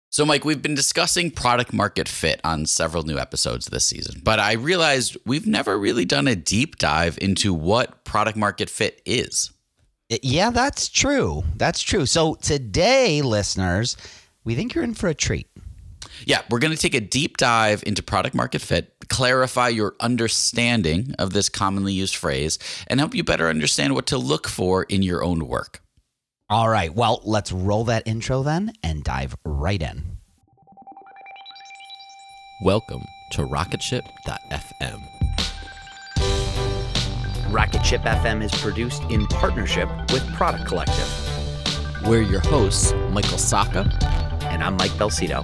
So, Mike, we've been discussing product market fit on several new episodes this season, but I realized we've never really done a deep dive into what product market fit is. Yeah, that's true. That's true. So today, listeners, we think you're in for a treat. Yeah, we're going to take a deep dive into product market fit, clarify your understanding of this commonly used phrase, and help you better understand what to look for in your own work. All right, well, let's roll that intro then and dive right in. Welcome to Rocketship.fm. Rocketship FM is produced in partnership with Product Collective. We're your hosts, Michael Saka. And I'm Mike Belsito.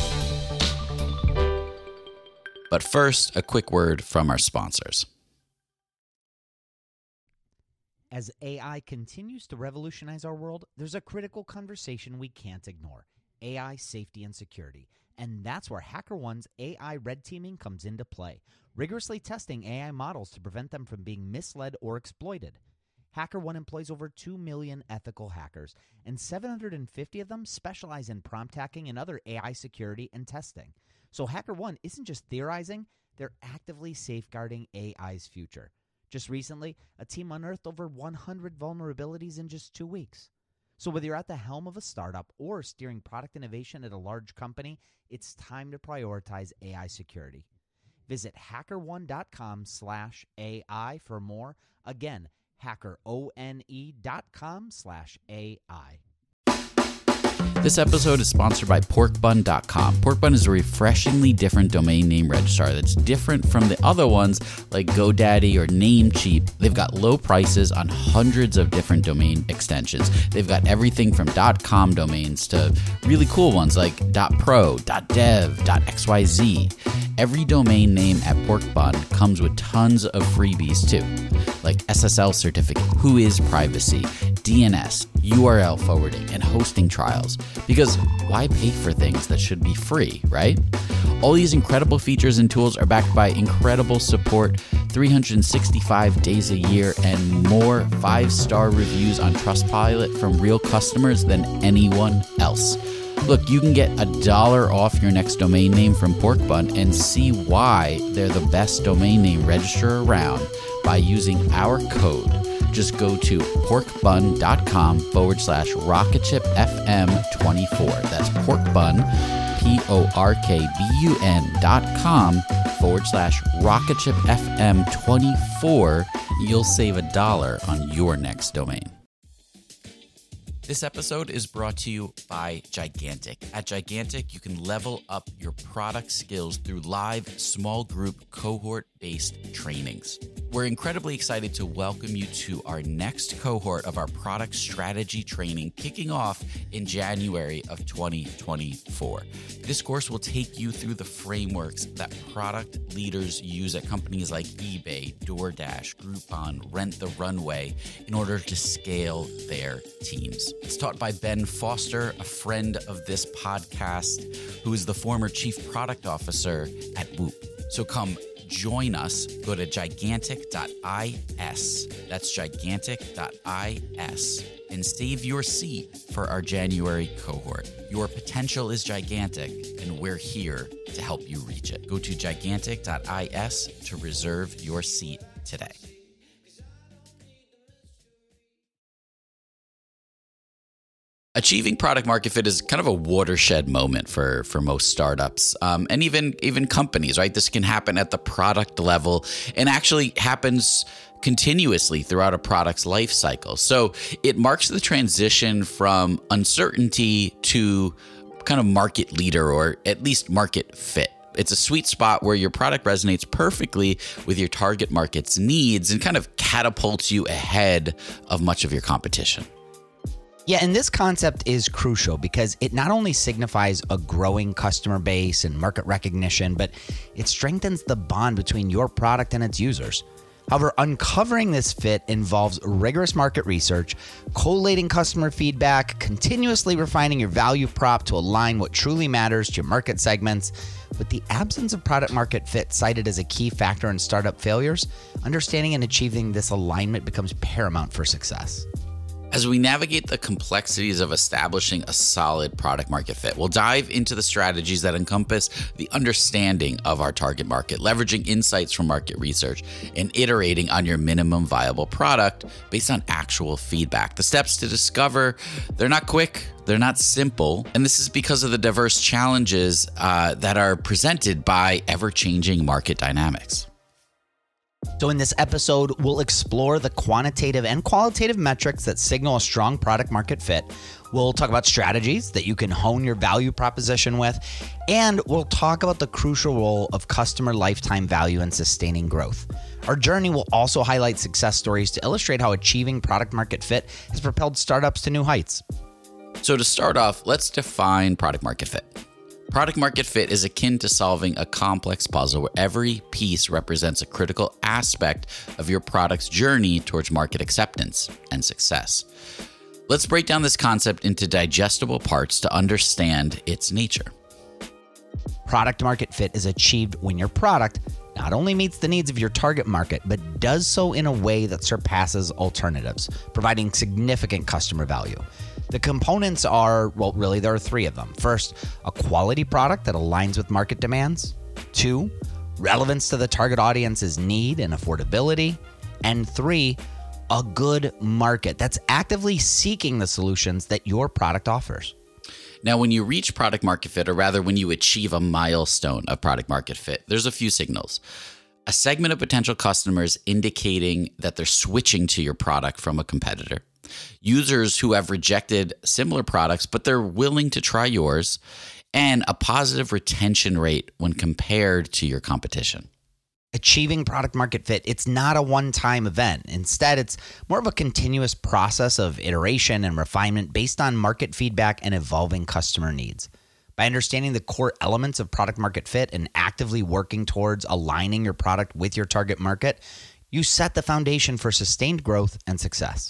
But first, a quick word from our sponsors. As AI continues to revolutionize our world, there's a critical conversation we can't ignore: AI safety and security. And that's where HackerOne's AI red teaming comes into play, rigorously testing AI models to prevent them from being misled or exploited. HackerOne employs over 2 million ethical hackers, and 750 of them specialize in prompt hacking and other AI security and testing. So HackerOne isn't just theorizing, they're actively safeguarding AI's future. Just recently, a team unearthed over 100 vulnerabilities in just 2 weeks. So whether you're at the helm of a startup or steering product innovation at a large company, it's time to prioritize AI security. Visit hackerone.com/AI for more. Again, hackerone.com/AI. This episode is sponsored by porkbun.com. Porkbun is a refreshingly different domain name registrar that's different from the other ones like GoDaddy or Namecheap. They've got low prices on hundreds of different domain extensions. They've got everything from .com domains to really cool ones like .pro, .dev, .xyz. Every domain name at Porkbun comes with tons of freebies too, like SSL certificate, Whois privacy, DNS, URL forwarding, and hosting trials. Because why pay for things that should be free, right? All these incredible features and tools are backed by incredible support, 365 days a year, and more 5-star reviews on Trustpilot from real customers than anyone else. Look, you can get $1 off your next domain name from Porkbun and see why they're the best domain name registrar around by using our code. Just go to porkbun.com/rocketshipfm24. That's porkbun, porkbun.com/rocketshipfm24. You'll save $1 on your next domain. This episode is brought to you by Gigantic. At Gigantic, you can level up your product skills through live, small group, cohort-based trainings. We're incredibly excited to welcome you to our next cohort of our product strategy training, kicking off in January of 2024. This course will take you through the frameworks that product leaders use at companies like eBay, DoorDash, Groupon, Rent the Runway in order to scale their teams. It's taught by Ben Foster, a friend of this podcast, who is the former chief product officer at Whoop. So come join us. Go to gigantic.is. That's gigantic.is. And save your seat for our January cohort. Your potential is gigantic, and we're here to help you reach it. Go to gigantic.is to reserve your seat today. Achieving product market fit is kind of a watershed moment for most startups and even companies, right? This can happen at the product level and actually happens continuously throughout a product's life cycle. So it marks the transition from uncertainty to kind of market leader, or at least market fit. It's a sweet spot where your product resonates perfectly with your target market's needs and kind of catapults you ahead of much of your competition. Yeah, and this concept is crucial because it not only signifies a growing customer base and market recognition, but it strengthens the bond between your product and its users. However, uncovering this fit involves rigorous market research, collating customer feedback, continuously refining your value prop to align what truly matters to your market segments. With the absence of product market fit cited as a key factor in startup failures, understanding and achieving this alignment becomes paramount for success. As we navigate the complexities of establishing a solid product market fit, we'll dive into the strategies that encompass the understanding of our target market, leveraging insights from market research, and iterating on your minimum viable product based on actual feedback. The steps to discover, they're not quick, they're not simple, and this is because of the diverse challenges that are presented by ever-changing market dynamics. So in this episode, we'll explore the quantitative and qualitative metrics that signal a strong product market fit. We'll talk about strategies that you can hone your value proposition with, and we'll talk about the crucial role of customer lifetime value in sustaining growth. Our journey will also highlight success stories to illustrate how achieving product market fit has propelled startups to new heights. So to start off, let's define product market fit. Product market fit is akin to solving a complex puzzle where every piece represents a critical aspect of your product's journey towards market acceptance and success. Let's break down this concept into digestible parts to understand its nature. Product market fit is achieved when your product not only meets the needs of your target market, but does so in a way that surpasses alternatives, providing significant customer value. The components are, there are three of them. First, a quality product that aligns with market demands. 2, relevance to the target audience's need and affordability. And 3, a good market that's actively seeking the solutions that your product offers. Now, when you reach product market fit, or rather when you achieve a milestone of product market fit, there's a few signals. A segment of potential customers indicating that they're switching to your product from a competitor. Users who have rejected similar products, but they're willing to try yours, and a positive retention rate when compared to your competition. Achieving product market fit, it's not a one-time event. Instead, it's more of a continuous process of iteration and refinement based on market feedback and evolving customer needs. By understanding the core elements of product market fit and actively working towards aligning your product with your target market, you set the foundation for sustained growth and success.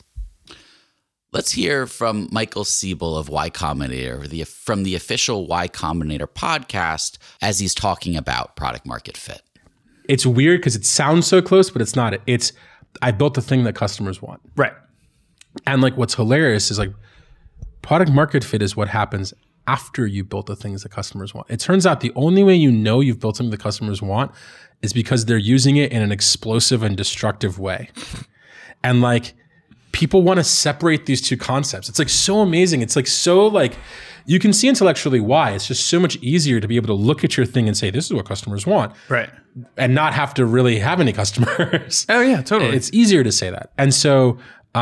Let's hear from Michael Siebel of Y Combinator, from the official Y Combinator podcast, as he's talking about product market fit. It's weird because it sounds so close, but it's not. It's I built the thing that customers want. Right. And like what's hilarious is like product market fit is what happens after you built the things that customers want. It turns out the only way you know you've built something the customers want is because they're using it in an explosive and destructive way. And like people want to separate these two concepts. It's like so amazing. It's like so like you can see intellectually why. It's just so much easier to be able to look at your thing and say, this is what customers want. Right. And not have to really have any customers. Oh yeah, totally. It's easier to say that. And so,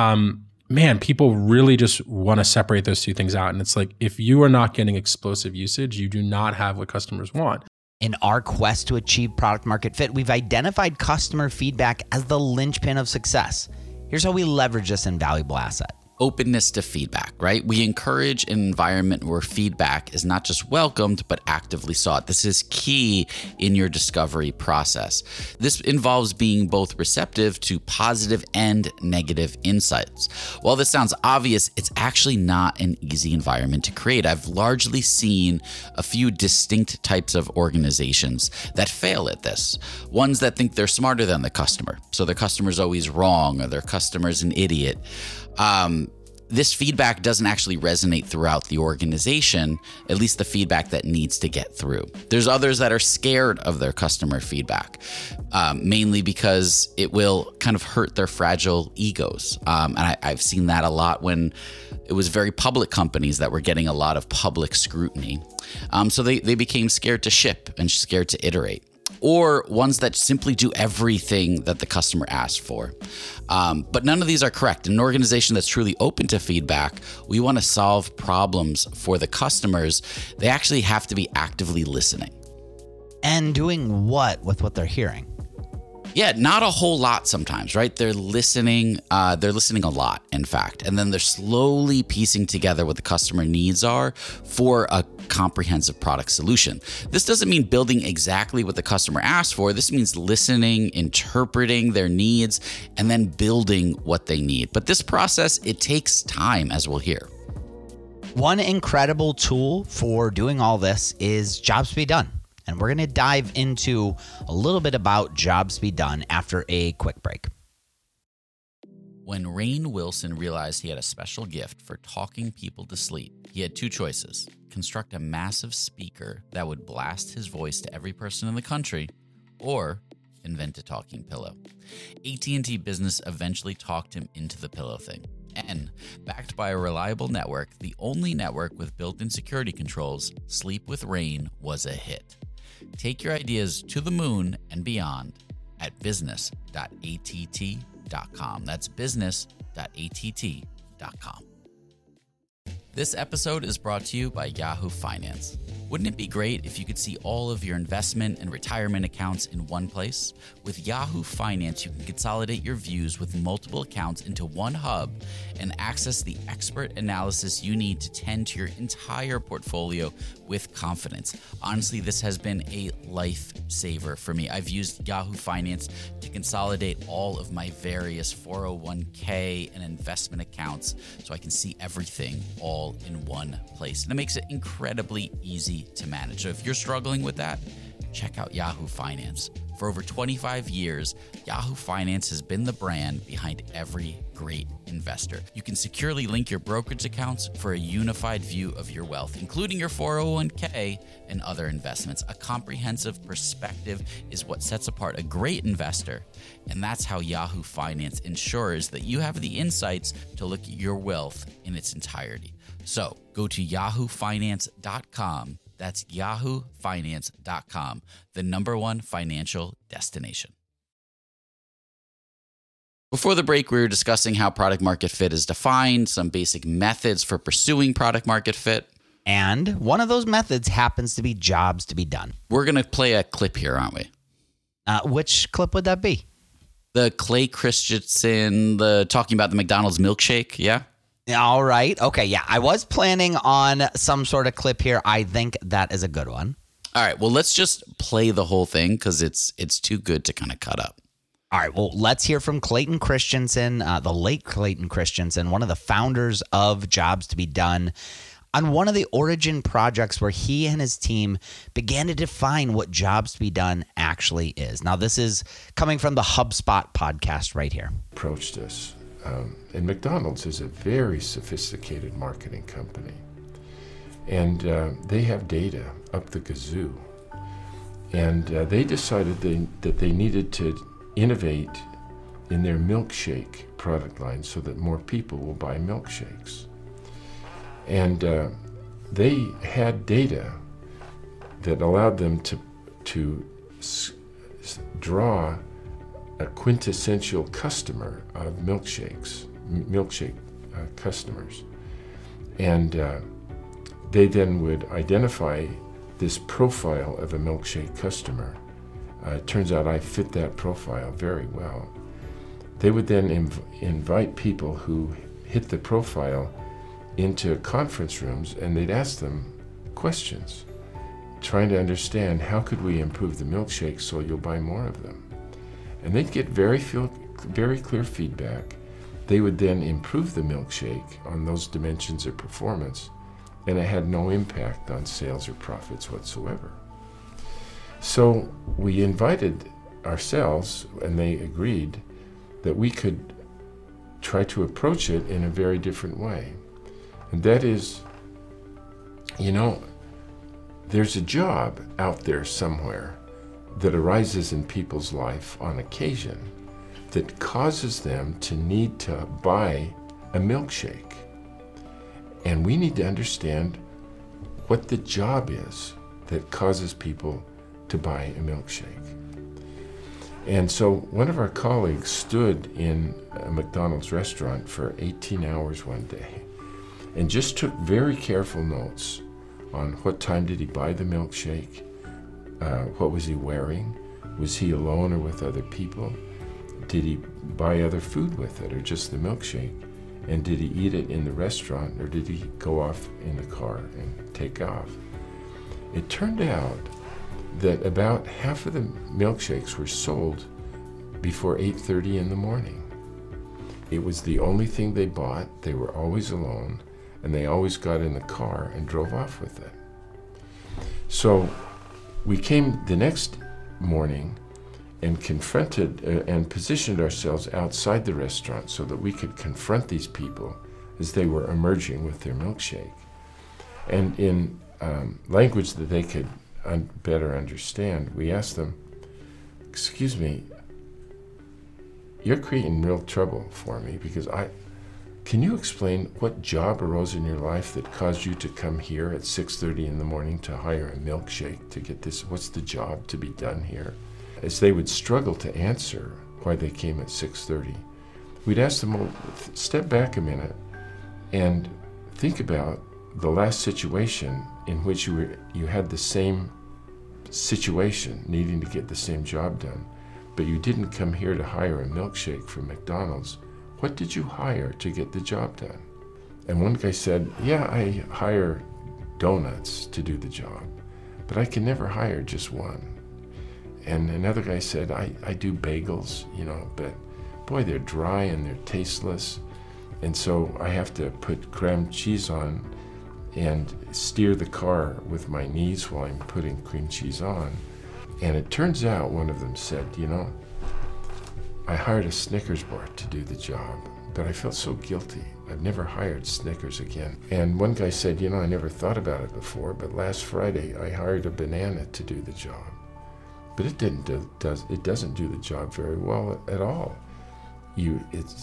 man, people really just want to separate those two things out. And it's like, if you are not getting explosive usage, you do not have what customers want. In our quest to achieve product market fit, we've identified customer feedback as the linchpin of success. Here's how we leverage this invaluable asset. Openness to feedback, right? We encourage an environment where feedback is not just welcomed, but actively sought. This is key in your discovery process. This involves being both receptive to positive and negative insights. While this sounds obvious, it's actually not an easy environment to create. I've largely seen a few distinct types of organizations that fail at this. Ones that think they're smarter than the customer, so their customer's always wrong or their customer's an idiot. This feedback doesn't actually resonate throughout the organization, at least the feedback that needs to get through. There's others that are scared of their customer feedback, mainly because it will kind of hurt their fragile egos. And I've seen that a lot when it was very public companies that were getting a lot of public scrutiny. So they became scared to ship and scared to iterate. Or ones that simply do everything that the customer asked for. But none of these are correct. In an organization that's truly open to feedback, we want to solve problems for the customers. They actually have to be actively listening. And doing what with what they're hearing? Yeah, not a whole lot sometimes, right? They're listening a lot, in fact. And then they're slowly piecing together what the customer needs are for a comprehensive product solution. This doesn't mean building exactly what the customer asked for. This means listening, interpreting their needs, and then building what they need. But this process, it takes time, as we'll hear. One incredible tool for doing all this is Jobs to be Done. And we're going to dive into a little bit about Jobs to be Done after a quick break. When Rainn Wilson realized he had a special gift for talking people to sleep, he had two choices: construct a massive speaker that would blast his voice to every person in the country, or invent a talking pillow. AT&T Business eventually talked him into the pillow thing. And, backed by a reliable network, the only network with built-in security controls, Sleep with Rainn was a hit. Take your ideas to the moon and beyond at business.att.com. That's business.att.com. This episode is brought to you by Yahoo Finance. Wouldn't it be great if you could see all of your investment and retirement accounts in one place? With Yahoo Finance, you can consolidate your views with multiple accounts into one hub and access the expert analysis you need to tend to your entire portfolio with confidence. Honestly, this has been a lifesaver for me. I've used Yahoo Finance to consolidate all of my various 401k and investment accounts so I can see everything all in one place. And it makes it incredibly easy to manage. So if you're struggling with that, check out Yahoo Finance. For over 25 years, Yahoo Finance has been the brand behind every great investor. You can securely link your brokerage accounts for a unified view of your wealth, including your 401k and other investments. A comprehensive perspective is what sets apart a great investor, and that's how Yahoo Finance ensures that you have the insights to look at your wealth in its entirety. So go to yahoofinance.com. That's yahoofinance.com, the #1 financial destination. Before the break, we were discussing how product market fit is defined, some basic methods for pursuing product market fit. And one of those methods happens to be jobs to be done. We're going to play a clip here, aren't we? Which clip would that be? The Clay Christensen, talking about the McDonald's milkshake, yeah? All right. Okay. Yeah. I was planning on some sort of clip here. I think that is a good one. All right. Well, let's just play the whole thing because it's too good to kind of cut up. All right. Well, let's hear from Clayton Christensen, the late Clayton Christensen, one of the founders of Jobs to be Done, on one of the origin projects where he and his team began to define what Jobs to be Done actually is. Now, this is coming from the HubSpot podcast right here. Approached us. And McDonald's is a very sophisticated marketing company. And they have data up the kazoo. And they decided that they needed to innovate in their milkshake product line so that more people will buy milkshakes. And they had data that allowed them to draw a quintessential customer of milkshake customers. And they then would identify this profile of a milkshake customer. It turns out I fit that profile very well. They would then invite people who hit the profile into conference rooms, and they'd ask them questions, trying to understand how could we improve the milkshake so you'll buy more of them. And they'd get very clear feedback. They would then improve the milkshake on those dimensions of performance, and it had no impact on sales or profits whatsoever. So we invited ourselves, and they agreed that we could try to approach it in a very different way. And that is, there's a job out there somewhere that arises in people's life on occasion that causes them to need to buy a milkshake. And we need to understand what the job is that causes people to buy a milkshake. And so one of our colleagues stood in a McDonald's restaurant for 18 hours one day and just took very careful notes on what time did he buy the milkshake, what was he wearing, was he alone or with other people, did he buy other food with it or just the milkshake, and did he eat it in the restaurant or did he go off in the car and take off. It turned out that about half of the milkshakes were sold before 8:30 in the morning. It was the only thing they bought. They were always alone, and they always got in the car and drove off with it. So we came the next morning, and confronted and positioned ourselves outside the restaurant so that we could confront these people as they were emerging with their milkshake. And in language that they could better understand, we asked them, "Excuse me, you're creating real trouble for me because can you explain what job arose in your life that caused you to come here at 6:30 in the morning to hire a milkshake to get this? What's the job to be done here?" As they would struggle to answer why they came at 6:30, we'd ask them, well, step back a minute and think about the last situation in which you had the same situation, needing to get the same job done, but you didn't come here to hire a milkshake from McDonald's. What did you hire to get the job done? And one guy said, yeah, I hire donuts to do the job, but I can never hire just one. And another guy said, I do bagels, but boy, they're dry and they're tasteless. And so I have to put cream cheese on and steer the car with my knees while I'm putting cream cheese on. And it turns out, one of them said, I hired a Snickers bar to do the job, but I felt so guilty. I've never hired Snickers again. And one guy said, I never thought about it before, but last Friday I hired a banana to do the job. But it doesn't do the job very well at all. You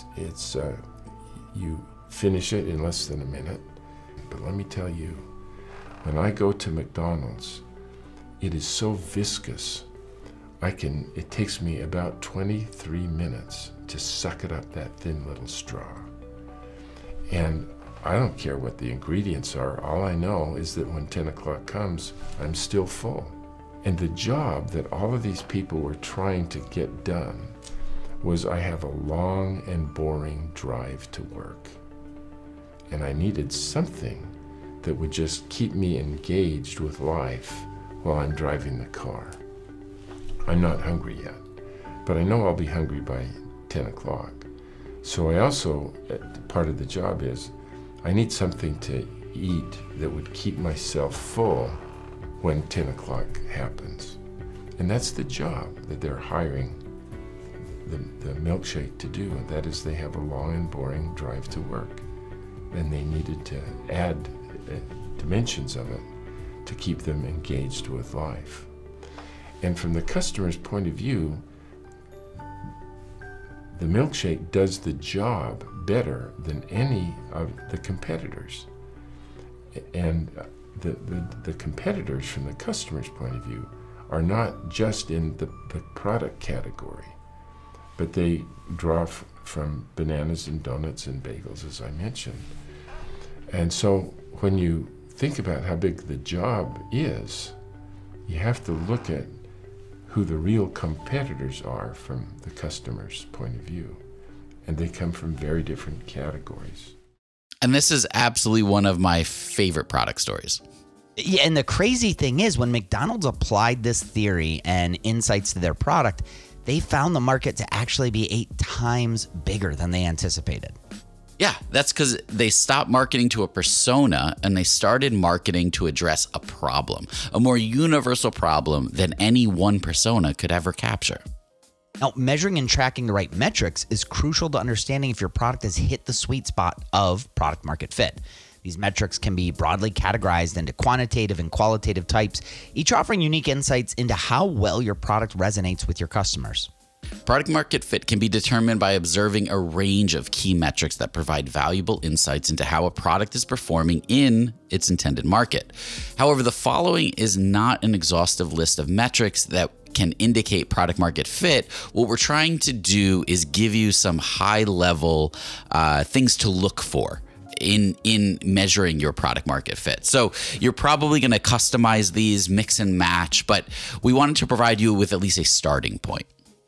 finish it in less than a minute. But let me tell you, when I go to McDonald's, it is so viscous. It takes me about 23 minutes to suck it up that thin little straw. And I don't care what the ingredients are. All I know is that when 10 o'clock comes, I'm still full. And the job that all of these people were trying to get done was I have a long and boring drive to work. And I needed something that would just keep me engaged with life while I'm driving the car. I'm not hungry yet, but I know I'll be hungry by 10 o'clock. So I also, part of the job is, I need something to eat that would keep myself full when 10 o'clock happens. And that's the job that they're hiring the milkshake to do, and that is they have a long and boring drive to work. And they needed to add dimensions of it to keep them engaged with life. And from the customer's point of view, the milkshake does the job better than any of the competitors. And the competitors from the customer's point of view are not just in the product category, but they draw from bananas and donuts and bagels, as I mentioned. And so when you think about how big the job is, you have to look at who the real competitors are from the customer's point of view. And they come from very different categories. And this is absolutely one of my favorite product stories. Yeah, and the crazy thing is, when McDonald's applied this theory and insights to their product, they found the market to actually be 8 times bigger than they anticipated. Yeah, that's because they stopped marketing to a persona and they started marketing to address a problem, a more universal problem than any one persona could ever capture. Now, measuring and tracking the right metrics is crucial to understanding if your product has hit the sweet spot of product market fit. These metrics can be broadly categorized into quantitative and qualitative types, each offering unique insights into how well your product resonates with your customers. Product market fit can be determined by observing a range of key metrics that provide valuable insights into how a product is performing in its intended market. However, the following is not an exhaustive list of metrics that can indicate product market fit. What we're trying to do is give you some high-level things to look for in measuring your product market fit. So you're probably going to customize these, mix and match, but we wanted to provide you with at least a starting point.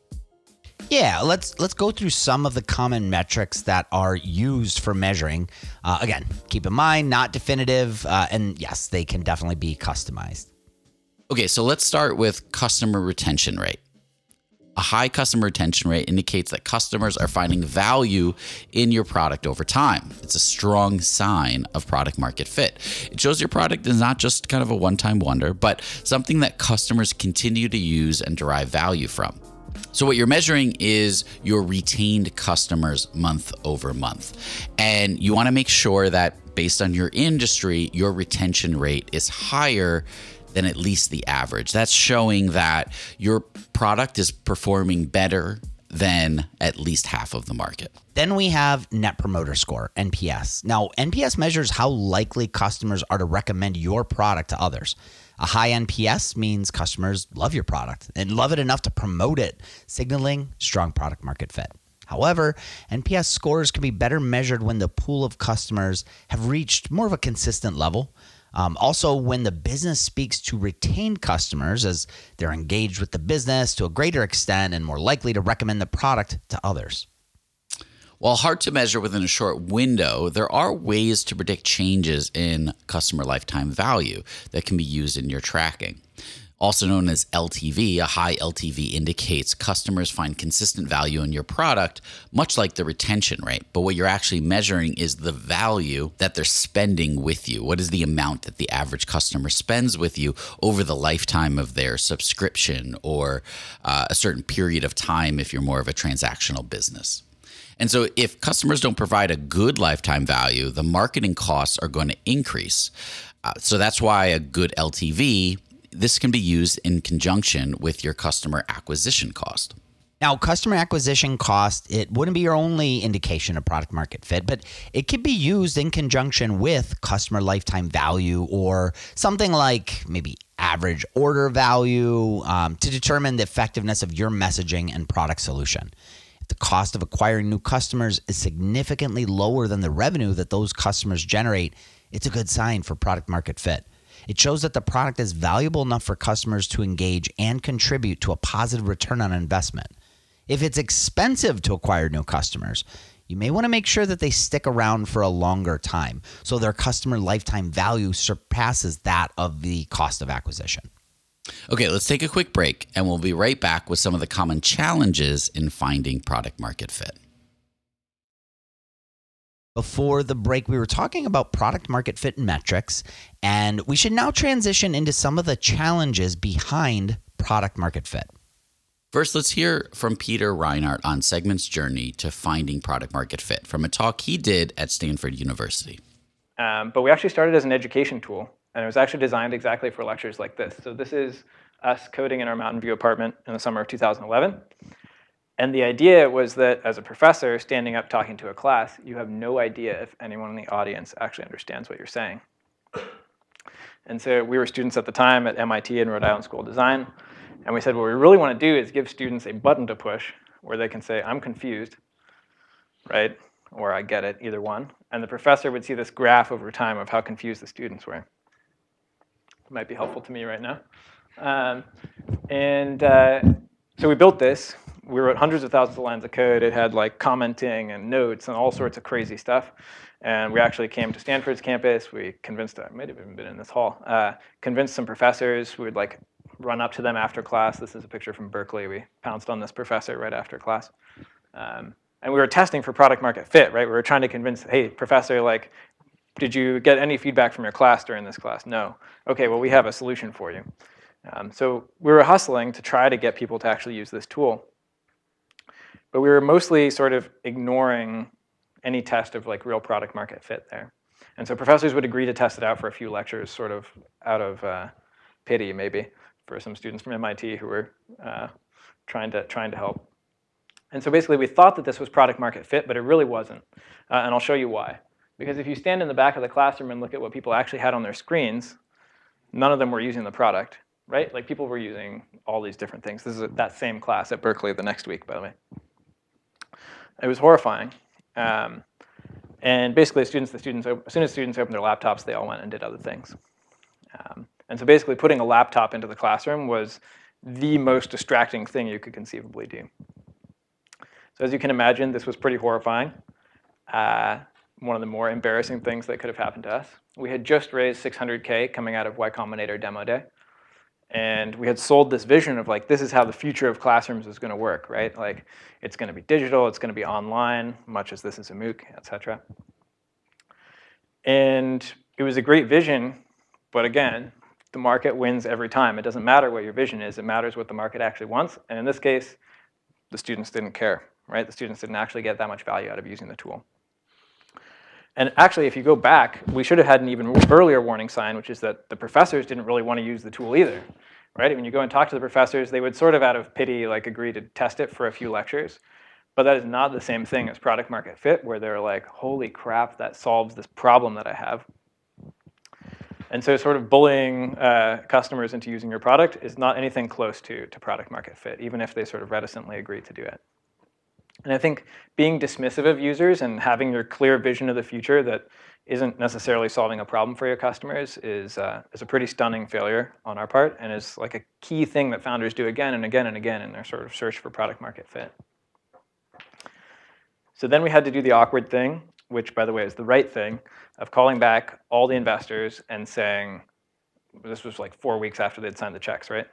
Yeah, let's go through some of the common metrics that are used for measuring. Again, keep in mind, not definitive, and yes, they can definitely be customized. Okay, so let's start with customer retention rate. A high customer retention rate indicates that customers are finding value in your product over time. It's a strong sign of product market fit. It shows your product is not just kind of a one-time wonder, but something that customers continue to use and derive value from. So what you're measuring is your retained customers month over month. And you want to make sure that based on your industry, your retention rate is higher than at least the average. That's showing that your product is performing better than at least half of the market. Then we have Net Promoter Score, NPS. Now, NPS measures how likely customers are to recommend your product to others. A high NPS means customers love your product and love it enough to promote it, signaling strong product market fit. However, NPS scores can be better measured when the pool of customers have reached more of a consistent level. Also, when the business speaks to retained customers as they're engaged with the business to a greater extent and more likely to recommend the product to others. While hard to measure within a short window, there are ways to predict changes in customer lifetime value that can be used in your tracking. Also known as LTV, a high LTV indicates customers find consistent value in your product, much like the retention rate. But what you're actually measuring is the value that they're spending with you. What is the amount that the average customer spends with you over the lifetime of their subscription or a certain period of time if you're more of a transactional business? And so if customers don't provide a good lifetime value, the marketing costs are going to increase. So that's why a good LTV, this can be used in conjunction with your customer acquisition cost. Now, customer acquisition cost, it wouldn't be your only indication of product market fit, but it could be used in conjunction with customer lifetime value or something like maybe average order value to determine the effectiveness of your messaging and product solution. If the cost of acquiring new customers is significantly lower than the revenue that those customers generate, it's a good sign for product market fit. It shows that the product is valuable enough for customers to engage and contribute to a positive return on investment. If it's expensive to acquire new customers, you may want to make sure that they stick around for a longer time so their customer lifetime value surpasses that of the cost of acquisition. Okay, let's take a quick break and we'll be right back with some of the common challenges in finding product market fit. Before the break, we were talking about product market fit metrics, and we should now transition into some of the challenges behind product market fit. First, let's hear from Peter Reinhardt on Segment's journey to finding product market fit from a talk he did at Stanford University. But we actually started as an education tool, and it was actually designed exactly for lectures like this. So this is us coding in our Mountain View apartment in the summer of 2011. And the idea was that as a professor standing up talking to a class, you have no idea if anyone in the audience actually understands what you're saying. And so we were students at the time at MIT and Rhode Island School of Design. And we said, what we really want to do is give students a button to push where they can say, I'm confused, right? Or I get it, either one. And the professor would see this graph over time of how confused the students were. It might be helpful to me right now. So we built this. We wrote hundreds of thousands of lines of code. It had like commenting and notes and all sorts of crazy stuff. And we actually came to Stanford's campus. We convinced, I might have even been in this hall, convinced some professors. We would like run up to them after class. This is a picture from Berkeley. We pounced on this professor right after class. And we were testing for product market fit, right? We were trying to convince, hey, professor, like, did you get any feedback from your class during this class? No. Okay, well, we have a solution for you. So we were hustling to try to get people to actually use this tool. But we were mostly sort of ignoring any test of like real product market fit there. And so professors would agree to test it out for a few lectures, sort of out of pity maybe for some students from MIT who were trying to help. And so basically we thought that this was product market fit, but it really wasn't. And I'll show you why. Because if you stand in the back of the classroom and look at what people actually had on their screens, none of them were using the product, right? Like people were using all these different things. This is that same class at Berkeley the next week, by the way. It was horrifying. And basically, as soon as students opened their laptops, they all went and did other things. And so basically, putting a laptop into the classroom was the most distracting thing you could conceivably do. So as you can imagine, this was pretty horrifying. One of the more embarrassing things that could have happened to us. We had just raised $600K coming out of Y Combinator demo day. And we had sold this vision of like, this is how the future of classrooms is going to work, right? Like, it's going to be digital, it's going to be online, much as this is a MOOC, et cetera. And it was a great vision, but again, the market wins every time. It doesn't matter what your vision is, it matters what the market actually wants. And in this case, the students didn't care, right? The students didn't actually get that much value out of using the tool. And actually, if you go back, we should have had an even earlier warning sign, which is that the professors didn't really want to use the tool either, right? When you go and talk to the professors, they would sort of out of pity like agree to test it for a few lectures. But that is not the same thing as product market fit, where they're like, holy crap, that solves this problem that I have. And so sort of bullying customers into using your product is not anything close to product market fit, even if they sort of reticently agree to do it. And I think being dismissive of users and having your clear vision of the future that isn't necessarily solving a problem for your customers is a pretty stunning failure on our part, and is like a key thing that founders do again and again and again in their sort of search for product market fit. So then we had to do the awkward thing, which, by the way, is the right thing, of calling back all the investors and saying, this was like 4 weeks after they'd signed the checks, right?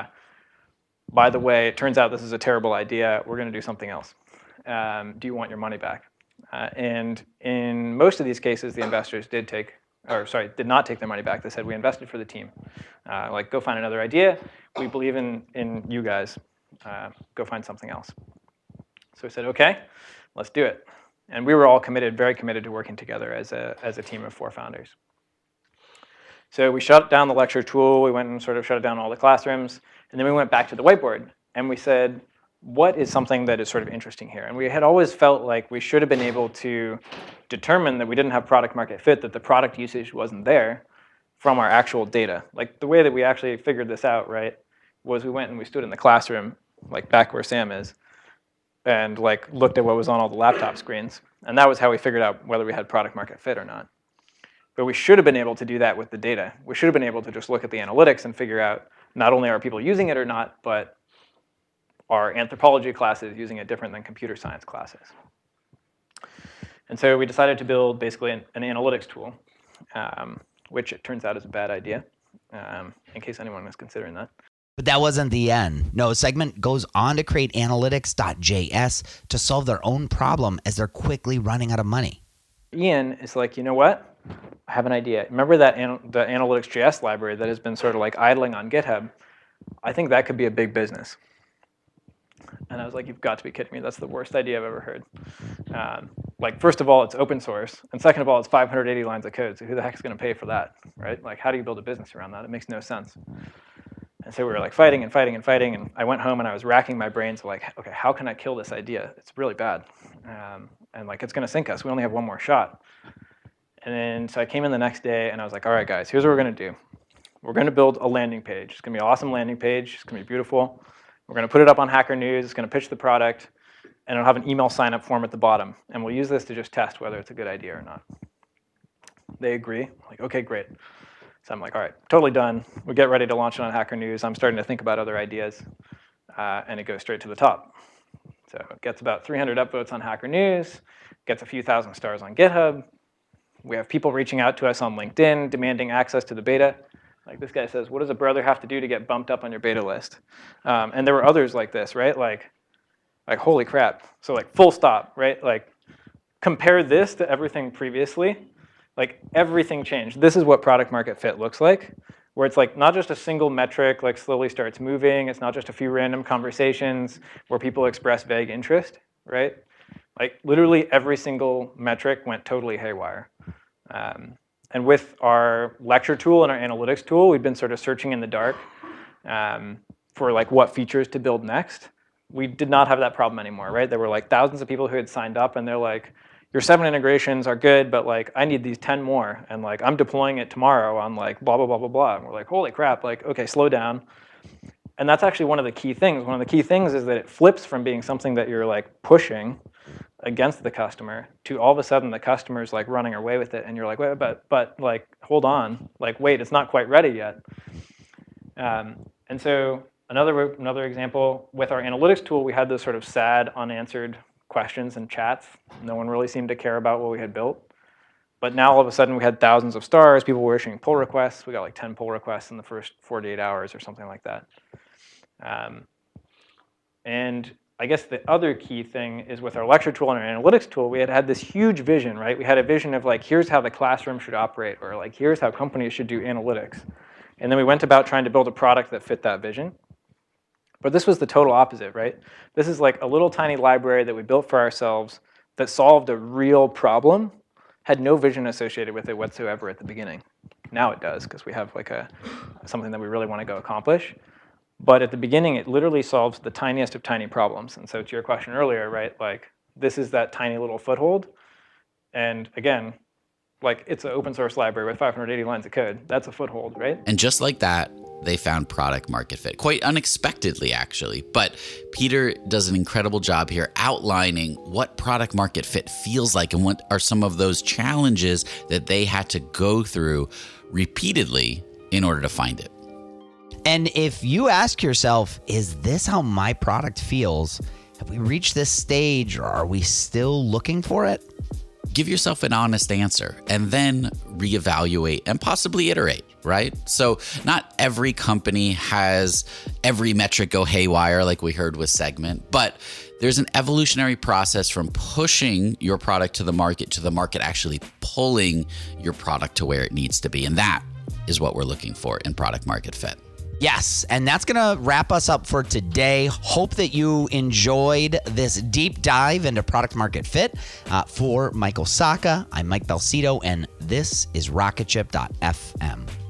By the way, it turns out this is a terrible idea. We're going to do something else. Do you want your money back? And in most of these cases, the investors did not take their money back. They said, we invested for the team. Like, go find another idea. We believe in you guys. Go find something else. So we said, okay, let's do it. And we were all committed, very committed to working together as a team of 4 founders. So we shut down the lecture tool. We went and sort of shut down all the classrooms. And then we went back to the whiteboard. And we said, what is something that is sort of interesting here? And we had always felt like we should have been able to determine that we didn't have product market fit, that the product usage wasn't there from our actual data. Like, the way that we actually figured this out, right, was we went and we stood in the classroom, like back where Sam is, and like looked at what was on all the laptop screens. And that was how we figured out whether we had product market fit or not. But we should have been able to do that with the data. We should have been able to just look at the analytics and figure out not only are people using it or not, but are anthropology classes using it different than computer science classes. And so we decided to build basically an analytics tool, which it turns out is a bad idea, in case anyone was considering that. But that wasn't the end. No, Segment goes on to create analytics.js to solve their own problem as they're quickly running out of money. Ian is like, you know what? I have an idea. Remember that the analytics.js library that has been sort of like idling on GitHub? I think that could be a big business. And I was like, you've got to be kidding me. That's the worst idea I've ever heard. Like, first of all, it's open source. And second of all, it's 580 lines of code. So who the heck is going to pay for that, right? Like, how do you build a business around that? It makes no sense. And so we were like fighting and fighting and fighting. And I went home and I was racking my brains like, okay, how can I kill this idea? It's really bad. And like, it's going to sink us. We only have one more shot. And then so I came in the next day and I was like, all right, guys, here's what we're going to do. We're going to build a landing page. It's going to be an awesome landing page. It's going to be beautiful. We're going to put it up on Hacker News. It's going to pitch the product. And it'll have an email sign-up form at the bottom. And we'll use this to just test whether it's a good idea or not. They agree. Like, okay, great. So I'm like, all right, totally done. We get ready to launch it on Hacker News. I'm starting to think about other ideas. And it goes straight to the top. So it gets about 300 upvotes on Hacker News, gets a few thousand stars on GitHub. We have people reaching out to us on LinkedIn, demanding access to the beta. Like, this guy says, what does a brother have to do to get bumped up on your beta list? And there were others like this, right? Like holy crap. So like, full stop, right? Like, compare this to everything previously. Like, everything changed. This is what product market fit looks like, where it's like not just a single metric like slowly starts moving. It's not just a few random conversations where people express vague interest, right? Like, literally every single metric went totally haywire. And with our lecture tool and our analytics tool, we've been sort of searching in the dark for like what features to build next. We did not have that problem anymore, right? There were like thousands of people who had signed up and they're like, your 7 integrations are good, but like I need these 10 more. And like, I'm deploying it tomorrow on like blah, blah, blah, blah, blah. And we're like, holy crap, like, okay, slow down. And that's actually one of the key things. One of the key things is that it flips from being something that you're like pushing against the customer to all of a sudden the customer's like running away with it. And you're like, wait, but like, hold on, like, wait, it's not quite ready yet. And so another example, with our analytics tool, we had those sort of sad, unanswered questions and chats. No one really seemed to care about what we had built. But now all of a sudden we had thousands of stars. People were issuing pull requests. We got like 10 pull requests in the first 48 hours or something like that. And I guess the other key thing is with our lecture tool and our analytics tool, we had this huge vision, right? We had a vision of like, here's how the classroom should operate, or like, here's how companies should do analytics. And then we went about trying to build a product that fit that vision. But this was the total opposite, right? This is like a little tiny library that we built for ourselves that solved a real problem, had no vision associated with it whatsoever at the beginning. Now it does, because we have like something that we really want to go accomplish. But at the beginning, it literally solves the tiniest of tiny problems. And so to your question earlier, right, like this is that tiny little foothold. And again, like it's an open source library with 580 lines of code. That's a foothold, right? And just like that, they found product market fit, quite unexpectedly, actually. But Peter does an incredible job here outlining what product market fit feels like and what are some of those challenges that they had to go through repeatedly in order to find it. And if you ask yourself, is this how my product feels? Have we reached this stage, or are we still looking for it? Give yourself an honest answer and then reevaluate and possibly iterate, right? So not every company has every metric go haywire like we heard with Segment, but there's an evolutionary process from pushing your product to the market actually pulling your product to where it needs to be. And that is what we're looking for in product market fit. Yes, and that's going to wrap us up for today. Hope that you enjoyed this deep dive into product market fit. For Michael Sacca, I'm Mike Belsito, and this is Rocketship.fm.